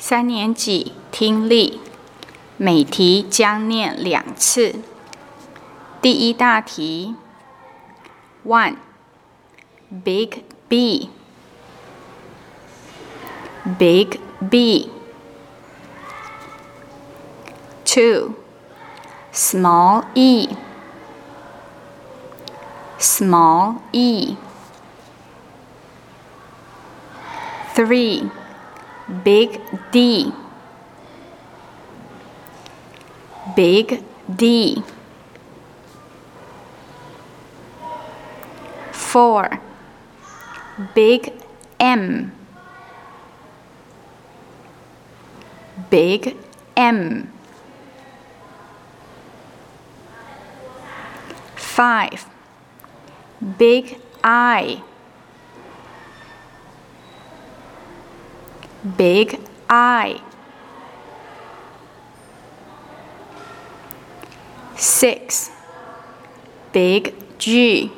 3年级听力，每题将念2次。第一大题 1. Big B Big B 2. Small E Small E 3. Big D Big D 4. Big M Big M 5. Big I Big I 6. Big G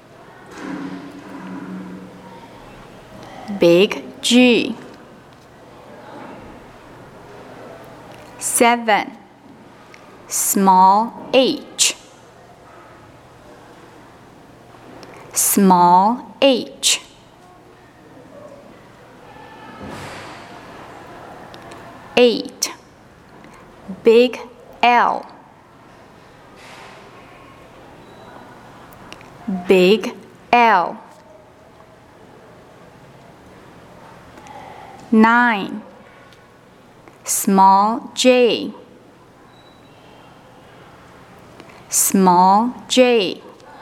Big G 7. Small H Small H 8. Big L Big L 9. Small J Small J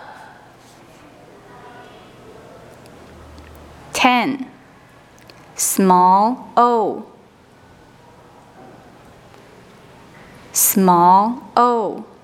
10. Small O Small O